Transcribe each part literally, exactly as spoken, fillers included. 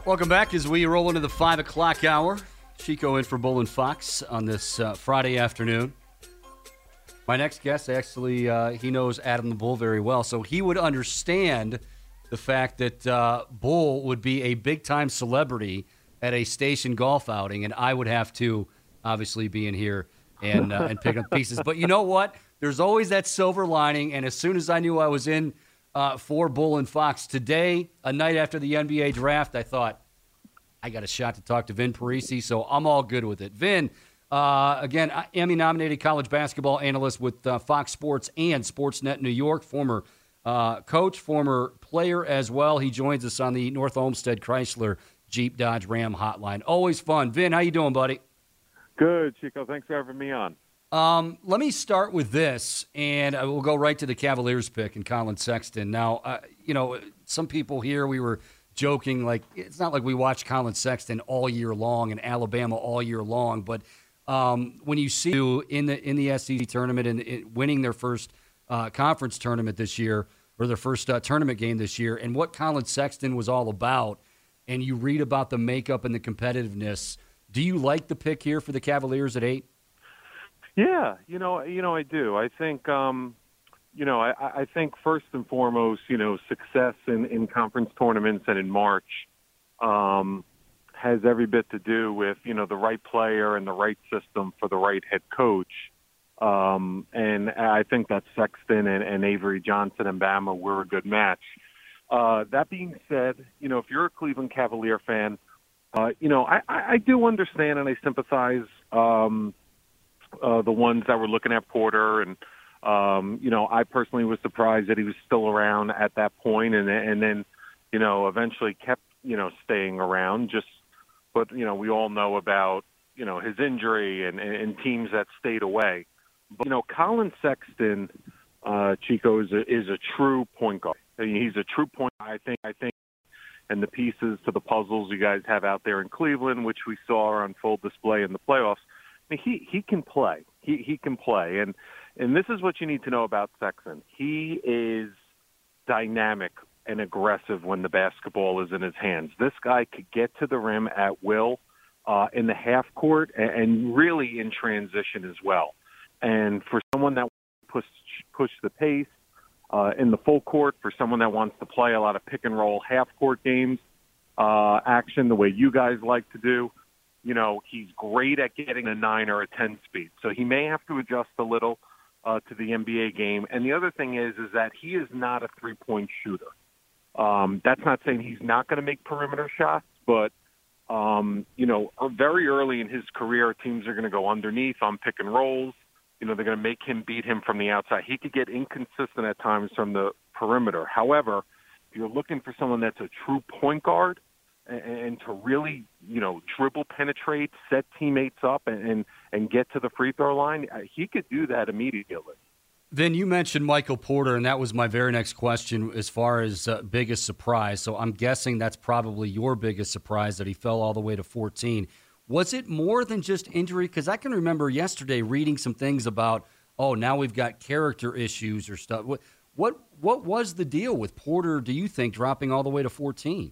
Welcome back as we roll into the five o'clock hour. Chico in for Bull and Fox on this uh, Friday afternoon. My next guest, actually, uh, he knows Adam the Bull very well, so he would understand the fact that uh, Bull would be a big-time celebrity at a station golf outing, and I would have to obviously be in here and uh, and pick up pieces. But you know what? There's always that silver lining, and as soon as I knew I was in uh, for Bull and Fox today, a night after the N B A draft, I thought, I got a shot to talk to Vin Parisi, so I'm all good with it. Vin, uh, again, Emmy-nominated college basketball analyst with uh, Fox Sports and Sportsnet New York, former uh, coach, former player as well. He joins us on the North Olmsted Chrysler Jeep Dodge Ram hotline. Always fun. Vin, how you doing, buddy? Good, Chico. Thanks for having me on. Um, let me start with this, and we'll go right to the Cavaliers pick and Colin Sexton. Now, uh, you know, some people here, we were joking, like, it's not like we watch Colin Sexton all year long and Alabama all year long, but um, when you see you in the in the S E C tournament and, and winning their first uh, conference tournament this year, or their first uh, tournament game this year, and what Colin Sexton was all about, and you read about the makeup and the competitiveness, do you like the pick here for the Cavaliers at eight? Yeah, you know, you know, I do. I think, um, you know, I, I think first and foremost, you know, success in, in conference tournaments and in March um, has every bit to do with, you know, the right player and the right system for the right head coach. Um, and I think that Sexton and, and Avery Johnson and Bama were a good match. Uh, that being said, you know, if you're a Cleveland Cavalier fan, uh, you know, I, I do understand and I sympathize um, uh, the ones that were looking at Porter. And, um, you know, I personally was surprised that he was still around at that point and, and then, you know, eventually kept, you know, staying around. Just, but, you know, we all know about, you know, his injury and, and teams that stayed away. But, you know, Colin Sexton, uh, Chico, is a, is a true point guard. I mean, he's a true point. I think, I think, and the pieces to the puzzles you guys have out there in Cleveland, which we saw on full display in the playoffs. I mean, he, he can play. He he can play. And and this is what you need to know about Sexton. He is dynamic and aggressive when the basketball is in his hands. This guy could get to the rim at will uh, in the half court and, and really in transition as well. And for someone that push push the pace uh, in the full court, for someone that wants to play a lot of pick and roll half court games, uh, action the way you guys like to do, you know, he's great at getting a nine or a ten speed. So he may have to adjust a little uh, to the N B A game. And the other thing is, is that he is not a three-point shooter. Um, that's not saying he's not going to make perimeter shots, but, um, you know, very early in his career, teams are going to go underneath on pick and rolls. You know, they're going to make him beat him from the outside. He could get inconsistent at times from the perimeter. However, if you're looking for someone that's a true point guard and, and to really, you know, dribble, penetrate, set teammates up, and, and, and get to the free throw line, he could do that immediately. Then you mentioned Michael Porter, and that was my very next question as far as uh, biggest surprise. So I'm guessing that's probably your biggest surprise that he fell all the way to fourteen. Was it more than just injury? Because I can remember yesterday reading some things about, oh, now we've got character issues or stuff. What what what was the deal with Porter, do you think, dropping all the way to fourteen?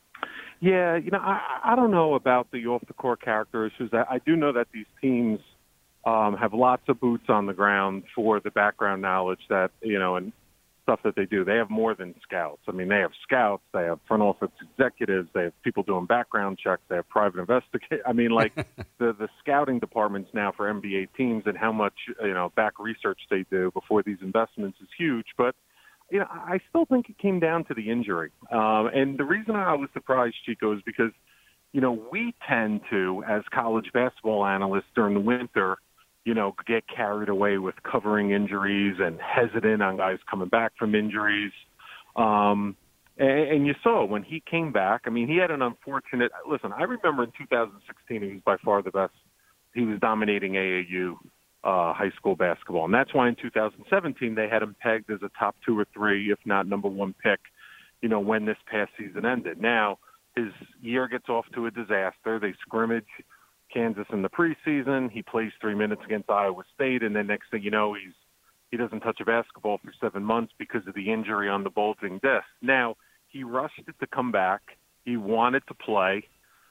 Yeah, you know, I, I don't know about the off-the-court character issues. I, I do know that these teams um, have lots of boots on the ground for the background knowledge that, you know, and stuff that they do. They have more than scouts. I mean, they have scouts, they have front office executives, they have people doing background checks, they have private investigators. I mean, like the the scouting departments now for N B A teams and how much, you know, back research they do before these investments is huge. But, you know, I still think it came down to the injury. Um, and the reason I was surprised, Chico, is because, you know, we tend to, as college basketball analysts during the winter, you know, get carried away with covering injuries and hesitant on guys coming back from injuries. Um, and, and you saw when he came back, I mean, he had an unfortunate – listen, I remember in two thousand sixteen he was by far the best. He was dominating A A U uh, high school basketball. And that's why in two thousand seventeen they had him pegged as a top two or three, if not number one pick, you know, when this past season ended. Now, his year gets off to a disaster. They scrimmage – Kansas in the preseason. He plays three minutes against Iowa State, and then next thing you know, he's he doesn't touch a basketball for seven months because of the injury on the bulging disc. Now, he rushed it to come back. He wanted to play.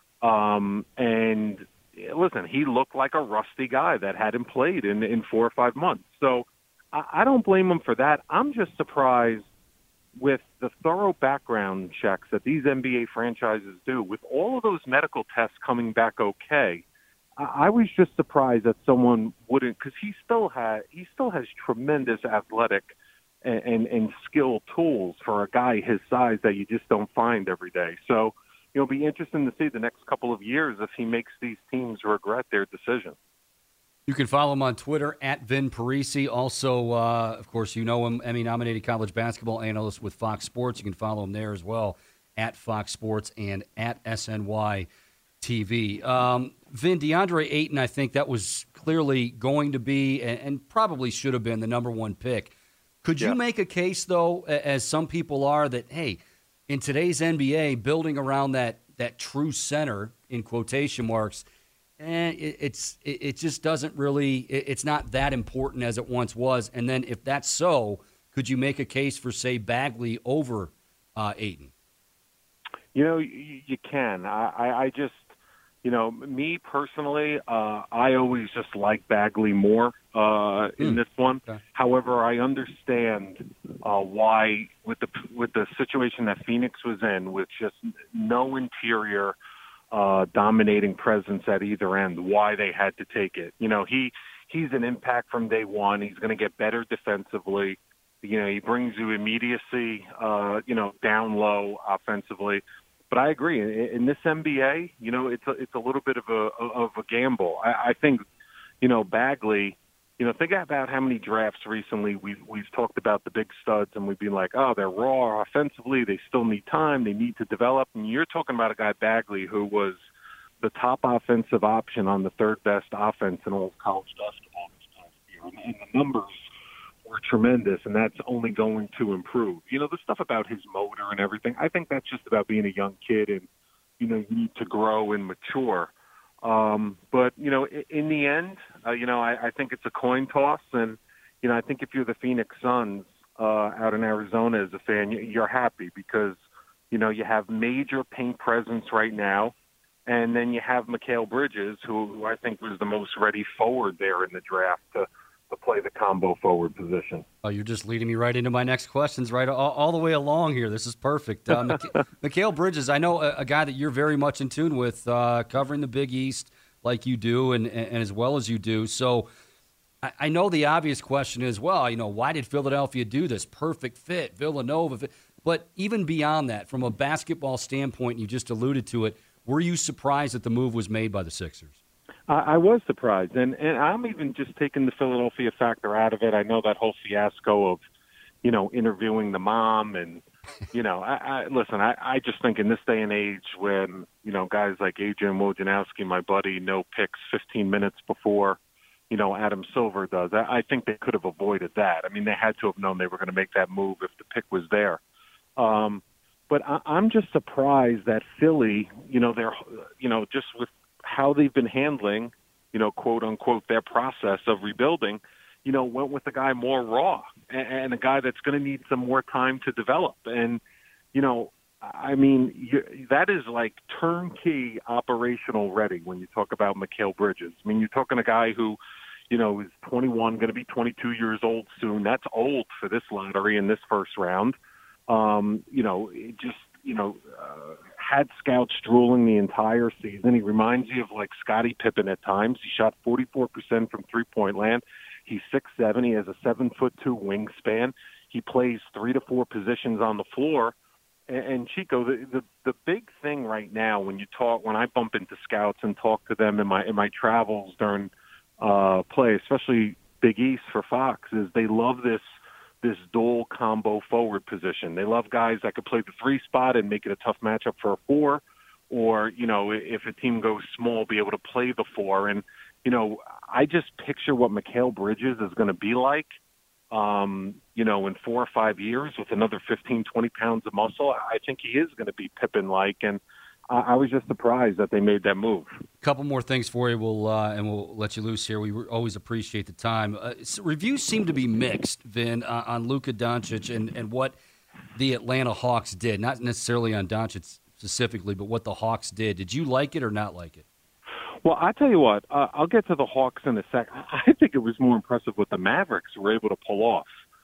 Um, and listen, he looked like a rusty guy that hadn't played in, in four or five months. So I, I don't blame him for that. I'm just surprised with the thorough background checks that these N B A franchises do, with all of those medical tests coming back okay. I, I was just surprised that someone wouldn't, because he still had he still has tremendous athletic and, and, and skill tools for a guy his size that you just don't find every day. So it'll be interesting to see the next couple of years if he makes these teams regret their decision. You can follow him on Twitter at Vin Parisi. Also, uh, of course, you know him, Emmy-nominated college basketball analyst with Fox Sports. You can follow him there as well, at Fox Sports and at S N Y T V. Um, Vin, DeAndre Ayton, I think that was clearly going to be and, and probably should have been the number one pick. Could you yeah. make a case, though, as some people are, that, hey, in today's N B A, building around that that true center, in quotation marks, and it, it's it, it just doesn't really it, it's not that important as it once was. And then if that's so, could you make a case for, say, Bagley over uh, Ayton? You know, you, you can. I, I, I just, you know, me personally, uh, I always just like Bagley more uh, in mm. this one. Okay. However, I understand uh, why with the with the situation that Phoenix was in, with just no interior Uh, dominating presence at either end, why they had to take it. You know, he he's an impact from day one. He's going to get better defensively. You know, he brings you immediacy, uh, you know, down low offensively. But I agree. In, in this N B A, you know, it's a, it's a little bit of a of a gamble. I, I think, you know, Bagley, you know, think about how many drafts recently we've, we've talked about the big studs, and we've been like, oh, they're raw offensively. They still need time. They need to develop. And you're talking about a guy, Bagley, who was the top offensive option on the third best offense in all of college basketball this past year. And, and the numbers were tremendous, and that's only going to improve. You know, the stuff about his motor and everything, I think that's just about being a young kid, and, you know, you need to grow and mature. Um, but, you know, in, in the end, uh, you know, I, I think it's a coin toss. And, you know, I think if you're the Phoenix Suns uh, out in Arizona as a fan, you're happy because, you know, you have major paint presence right now. And then you have Mikal Bridges, who, who I think was the most ready forward there in the draft to, to play the combo forward position. Oh, you're just leading me right into my next questions, right all, all the way along here. This is perfect. Uh, Mik- Mikal Bridges, I know a, a guy that you're very much in tune with, uh, covering the Big East like you do and, and as well as you do. So I, I know the obvious question is, well, you know, why did Philadelphia do this? Perfect fit, Villanova. Fit. But even beyond that, from a basketball standpoint, you just alluded to it, were you surprised that the move was made by the Sixers? I was surprised, and, and I'm even just taking the Philadelphia factor out of it. I know that whole fiasco of, you know, interviewing the mom, and, you know, I, I listen, I, I just think in this day and age when, you know, guys like Adrian Wojnarowski, my buddy, know picks fifteen minutes before, you know, Adam Silver does, I, I think they could have avoided that. I mean, they had to have known they were going to make that move if the pick was there. Um, but I, I'm just surprised that Philly, you know, they're, you know, just with how they've been handling, you know, quote unquote, their process of rebuilding, you know, went with a guy more raw and, and a guy that's going to need some more time to develop. And, you know, I mean, you, that is like turnkey operational ready when you talk about Mikal Bridges. I mean, you're talking a guy who, you know, is twenty-one, going to be twenty-two years old soon. That's old for this lottery in this first round. Um, you know, it just, you know, uh, had scouts drooling the entire season. He reminds you of like Scottie Pippen at times. He shot forty-four percent from three-point land. He's six seven. He has a seven foot two wingspan. He plays three to four positions on the floor. And, and Chico, the, the the big thing right now when you talk, when I bump into scouts and talk to them in my in my travels during uh, play, especially Big East for Fox, is they love this this dual combo forward position. They love guys that could play the three spot and make it a tough matchup for a four, or, you know, if a team goes small, be able to play the four. And, you know, I just picture what Mikal Bridges is going to be like, um, you know, in four or five years with another fifteen, twenty pounds of muscle. I think he is going to be Pippen-like, and I was just surprised that they made that move. A couple more things for you, we'll uh, and we'll let you loose here. We always appreciate the time. Uh, so reviews seem to be mixed, Vin, uh, on Luka Doncic and, and what the Atlanta Hawks did. Not necessarily on Doncic specifically, but what the Hawks did. Did you like it or not like it? Well, I tell you what, uh, I'll get to the Hawks in a sec. I think it was more impressive what the Mavericks were able to pull off.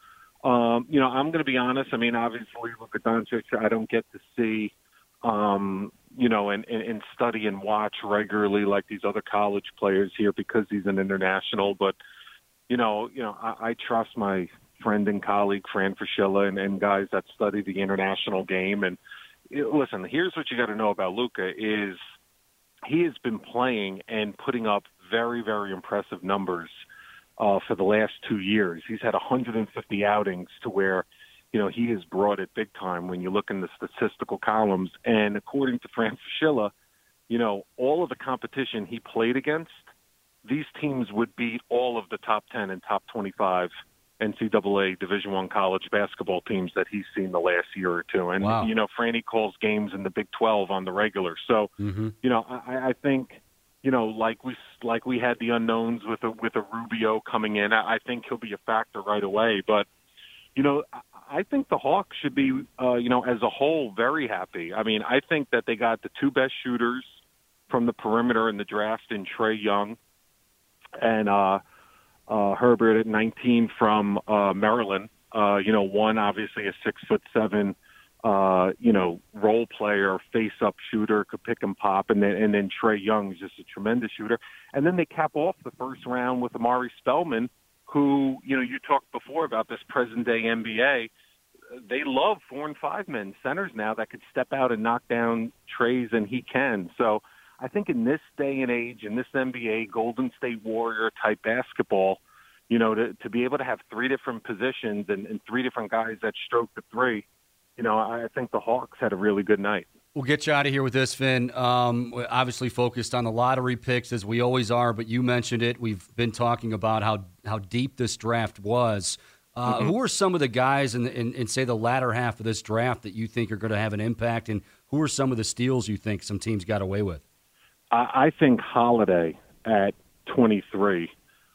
Um, you know, I'm going to be honest. I mean, obviously, Luka Doncic, I don't get to see, um, you know, and, and, and study and watch regularly like these other college players here because he's an international. But, you know, you know, I, I trust my friend and colleague, Fran Fraschilla, and, and guys that study the international game. And you know, listen, here's what you got to know about Luka is he has been playing and putting up very, very impressive numbers uh, for the last two years. He's had one hundred fifty outings to where, you know, he has brought it big time when you look in the statistical columns. And according to Fran Fraschilla, you know, all of the competition he played against, these teams would beat all of the top ten and top twenty-five N C double A Division I college basketball teams that he's seen the last year or two. And, wow. you know, Franny calls games in the Big twelve on the regular. So, mm-hmm. you know, I, I think, you know, like we like we had the unknowns with a, with a Rubio coming in, I think he'll be a factor right away. But, you know, I think the Hawks should be, uh, you know, as a whole, very happy. I mean, I think that they got the two best shooters from the perimeter in the draft in Trae Young and uh, uh, Herbert at nineteen from uh, Maryland. Uh, you know, one obviously a six foot seven, uh, you know, role player, face up shooter, could pick and pop, and then and then Trae Young is just a tremendous shooter. And then they cap off the first round with Amari Spellman, who, you know, you talked before about this present day N B A. They love four and five men centers now that could step out and knock down trays, and he can. So I think in this day and age, in this N B A Golden State Warrior type basketball, you know, to, to be able to have three different positions and, and three different guys that stroke the three, you know, I think the Hawks had a really good night. We'll get you out of here with this, Vin. Um, we're obviously focused on the lottery picks, as we always are, but you mentioned it. We've been talking about how, how deep this draft was. Uh, mm-hmm. Who are some of the guys in, in, in, say, the latter half of this draft that you think are going to have an impact, and who are some of the steals you think some teams got away with? I, I think Holiday at twenty-three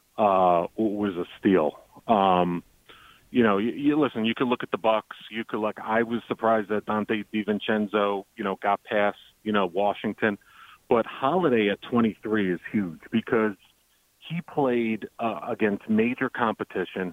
uh, was a steal. Um, you know, you, you listen. You could look at the Bucks. You could like. I was surprised that Dante DiVincenzo, you know, got past, you know, Washington, but Holiday at twenty-three is huge because he played uh, against major competition.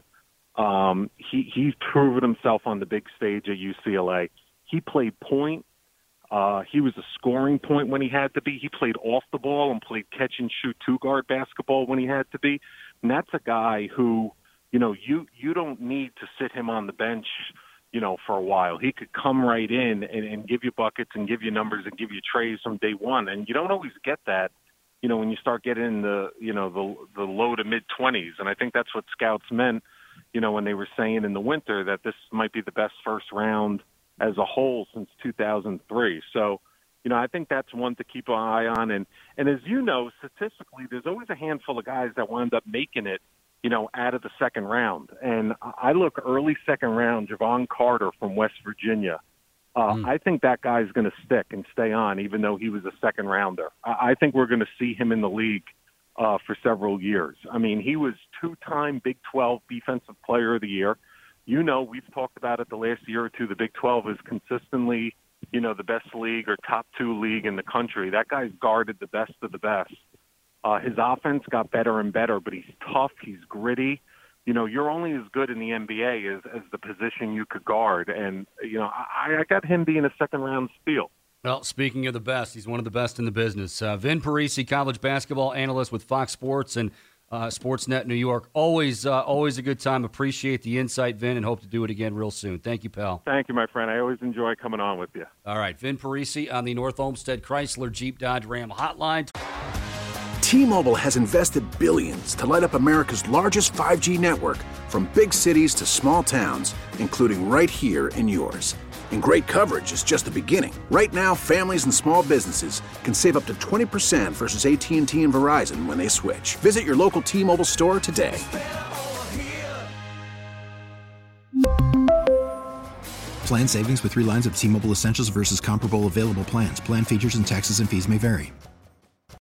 Um, he he's proven himself on the big stage at U C L A. He played point. Uh, he was a scoring point when he had to be. He played off the ball and played catch and shoot two guard basketball when he had to be. And that's a guy who, you know, you, you don't need to sit him on the bench, you know, for a while. He could come right in and, and give you buckets and give you numbers and give you trays from day one. And you don't always get that, you know, when you start getting in the, you know, the, the low to mid twenties. And I think that's what scouts meant, you know, when they were saying in the winter that this might be the best first round as a whole since two thousand three. So, you know, I think that's one to keep an eye on. And, and as you know, statistically, there's always a handful of guys that wind up making it, you know, out of the second round. And I look early second round, Javon Carter from West Virginia. Uh, mm. I think that guy's going to stick and stay on, even though he was a second rounder. I, I think we're going to see him in the league uh, for several years. I mean, he was two-time Big twelve Defensive Player of the Year. You know, we've talked about it the last year or two. The Big twelve is consistently, you know, the best league or top two league in the country. That guy's guarded the best of the best. Uh, his offense got better and better, but he's tough. He's gritty. You know, you're only as good in the N B A as, as the position you could guard. And, you know, I, I got him being a second-round steal. Well, speaking of the best, he's one of the best in the business. Uh, Vin Parisi, college basketball analyst with Fox Sports and Uh, Sportsnet New York. Always uh, always a good time. Appreciate the insight, Vin, and hope to do it again real soon. Thank you, pal. Thank you, my friend. I always enjoy coming on with you. All right, Vin Parisi on the North Olmsted Chrysler Jeep Dodge Ram hotline. T-Mobile has invested billions to light up America's largest five G network, from big cities to small towns, including right here in yours. And great coverage is just the beginning. Right now, families and small businesses can save up to twenty percent versus A T and T and Verizon when they switch. Visit your local T-Mobile store today. Plan savings with three lines of T-Mobile Essentials versus comparable available plans. Plan features and taxes and fees may vary.